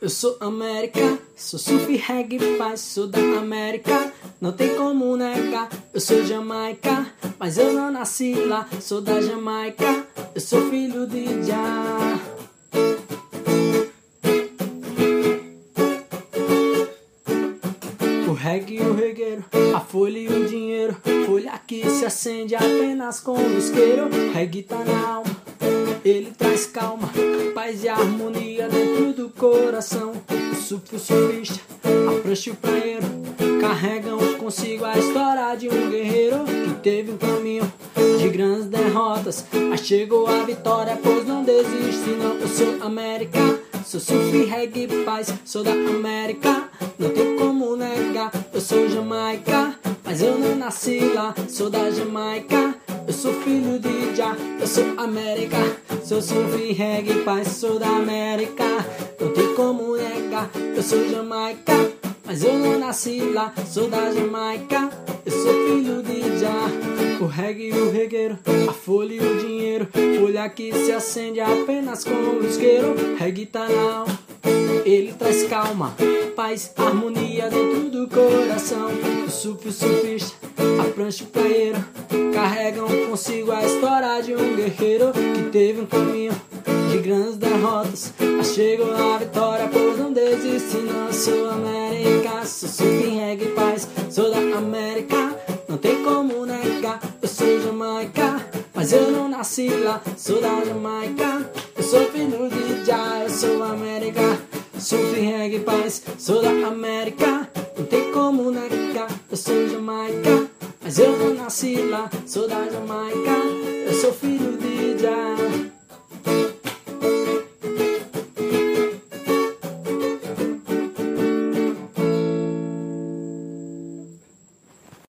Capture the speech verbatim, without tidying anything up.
Eu sou América, sou surf, reggae, paz, sou da América, não tem como negar. Eu sou Jamaica, mas eu não nasci lá, sou da Jamaica, eu sou filho de Jah. O reggae e o regueiro, a folha e o dinheiro, folha que se acende apenas com o isqueiro. Reggae tá na alma, ele traz calma, paz e harmonia dentro do coração. O surf, o surfista, a prancha e o praieiro carregam consigo a história de um guerreiro que teve um caminho de grandes derrotas, mas chegou a vitória, pois não desiste não. Eu sou América, sou surf, reggae, paz, sou da América, não tem como negar. Eu sou Jamaica, mas eu não nasci lá, sou da Jamaica, eu sou filho de Jah. Eu sou América, sou surf, reggae, paz, sou da América, não tem como negar. Eu sou Jamaica, mas eu não nasci lá, sou da Jamaica, eu sou filho de Jah. O reggae e o regueiro, a folha e o dinheiro, folha que se acende apenas com o isqueiro. Reggae tá na alma, ele traz calma, paz, harmonia dentro do coração. O surf, o surfista, a prancha e o praieiro carregam consigo a história de um guerreiro que teve um caminho de grandes derrotas, mas chegou a vitória, pois não desiste não. Sou América, sou surf, reggae, paz, sou da América, não tem como negar. Eu sou Jamaica, mas eu não nasci lá, sou da Jamaica, eu sou filho de Jah. Eu sou América, surf, reggae, paz, sou da América, não tem como negar. Eu sou Jamaica, mas eu não nasci lá, sou da Jamaica,